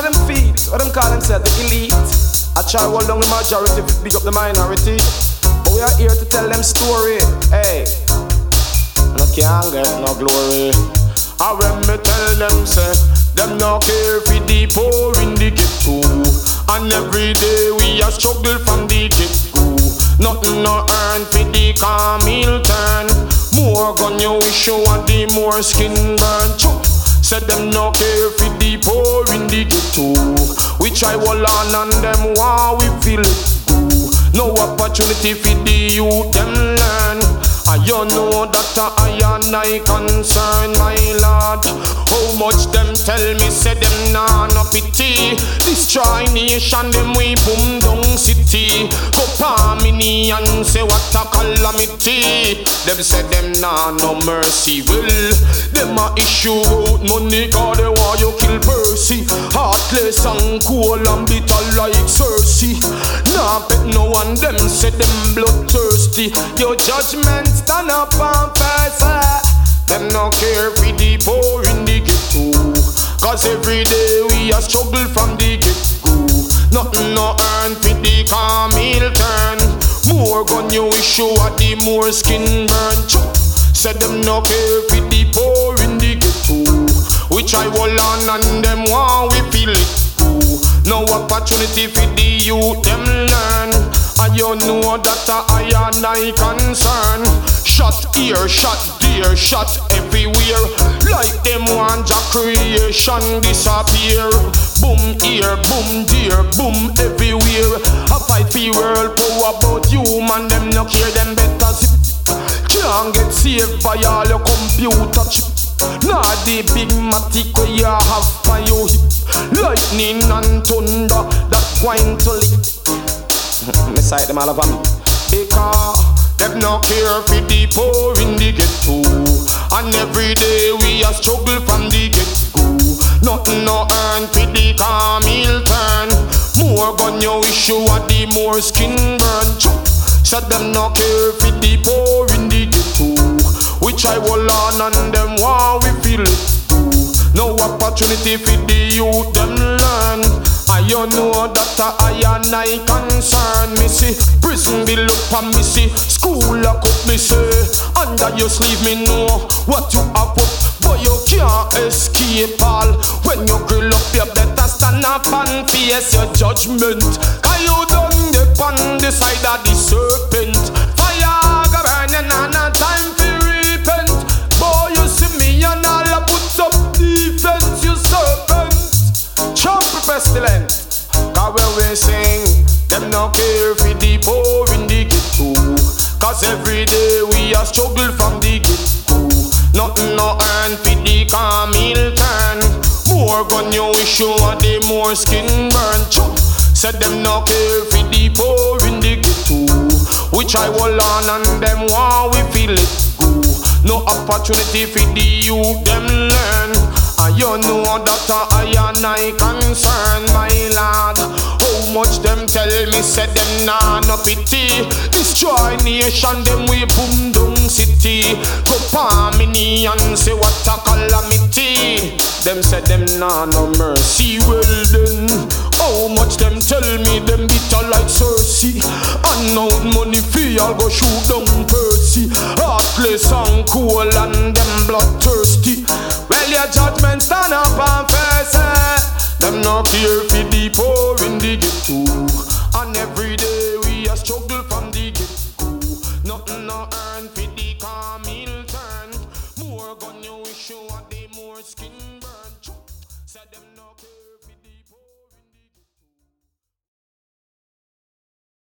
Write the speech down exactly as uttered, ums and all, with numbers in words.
them feet, what them call themselves, the elite. I try hold down the majority, big up the minority. But we are here to tell them story. Hey, no can't get no glory. And when me tell them say, them no care for the poor in the ghetto. And every day we a struggle from the get-go. Nothing no earn for the Camille turn. More gun you issue and the more skin burn. Chop. Said them no care for the poor in the ghetto. We try hold on and them while we feel it go. No opportunity for the youth them learn. And you know that I and I concern, my lord. How much them tell me say them nah no pity. Destroy nation them we boom down city. Go palm me knee and say what a calamity. Them say them nah no mercy. Well, them a issue out money cause they want you kill Percy. Heartless and cold and bitter like Cersei. Nah bet no one them say them bloodthirsty. Your judgment stand up and face it. Them no care for the poor in the ghetto. Cause every day we a struggle from the get-go. Nothing no earn for the Camille turn. More gun you issue at the more skin burn. Chop. Said them no care for the poor in the ghetto. We try hold on and them want we feel it go. No opportunity for the youth them learn. And you know that I and I concern. Shot here, shot there, shot everywhere. Like them want your creation disappear. Boom here, boom there, boom everywhere. A fight for world power about you man, them no care, them better zip. Can't get saved by all your computer chip. Nah the big matic where you have by your hip. Lightning and thunder that going to lick. Me sight them all of them. Because them no care for the poor in the ghetto. And every day we a struggle from the get-go. Nothing no earn for the Camille turn. More gun you issue and the more skin burn. Chop. Said them no care for the poor in the ghetto. We try hold on and them want we feel it go. No opportunity for the youth them learn. And you know that I and I concern. Me see prison bill up and me see school lock up me say. Under your sleeve me know what you have up. But you can't escape all. When you grill up you better stand up and face your judgment. Cause you done the on the side of the serpent. Fire go burning and no time for repent. Boy you see me and all I put up defense. You serpent Trump pestilent. Cause when we sing, them no care for the poor in the ghetto. Cause every day we a struggle from the get-go. Nothing no earn for the Camille turn. More gun you issue and the more skin burn. Chop. Said them no care for the poor in the ghetto. We try hold on and them want we feel it go. No opportunity for the youth them learn. And you know that I and I concern, my lad. How much them tell me, said them nah no pity. Destroy nation, them we boom down city. Go palm me knee and say what a calamity. Them said them nah no mercy. Well then, how much them tell me, them bitter like Cersei. And out money fee, I'll go shoot down Percy. Heartless and cool and them bloodthirsty. Well your judgment stand up and face it.